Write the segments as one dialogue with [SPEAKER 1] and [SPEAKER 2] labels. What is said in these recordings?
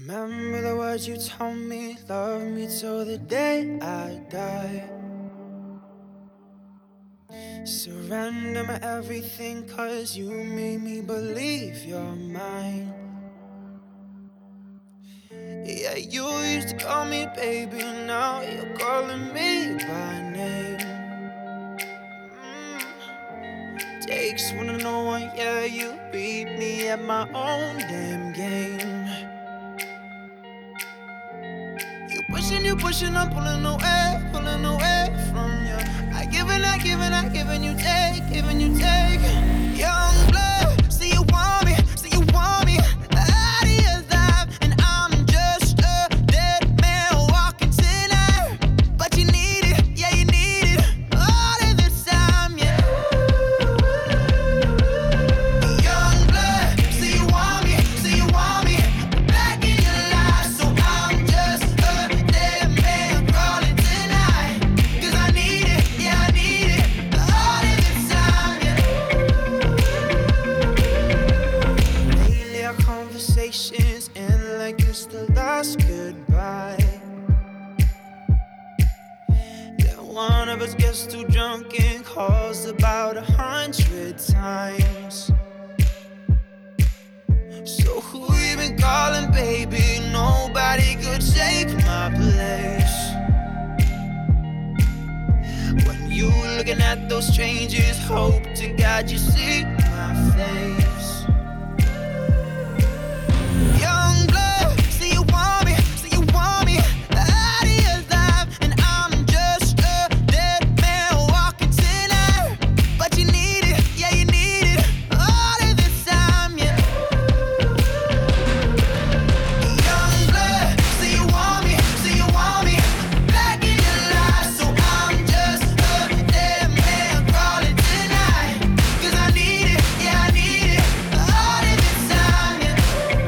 [SPEAKER 1] Remember the words you told me, love me till the day I die. Surrender my everything, 'cause you made me believe you're mine. Yeah, you used to call me baby, now you're calling me by name. Takes one to know one, yeah, you beat me at my own damn game. You pushing, I'm pulling away from you. I giving you take. Young blood, see you want me out of your life, and I'm just a dead man walking tonight. But you need it, yeah, you need it all of the time, yeah. Young blood, see you want me back in your life, so I'm just a dead man crawling tonight. 'Cause I need it, yeah, I need it all of the time, yeah. Lately our conversations end like it's the last goodbye. Then one of us gets too drunk and calls about 100 times. So who you been calling, baby? Nobody could take my place. When you looking at those strangers, hope to God you see my face. Young blood, see you want me out of your life, and I'm just a dead man walking tonight. But you need it, yeah, you need it all of the time, yeah. Young blood, see you want me back in your life, so I'm just a dead man crawling tonight. 'Cause I need it, yeah, I need it all of the time, yeah.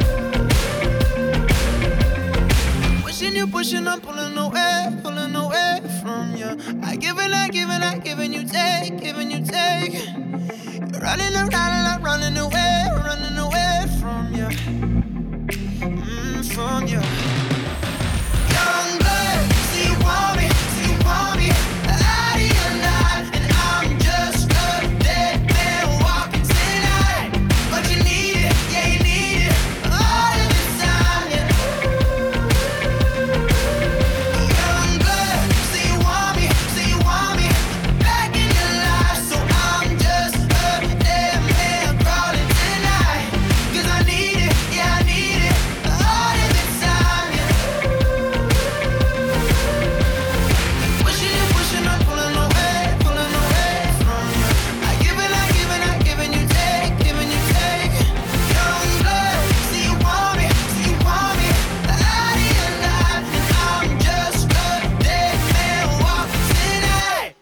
[SPEAKER 1] You pushing, I'm pulling away from you. I giving you take. You're running around and I'm running away from you, from you.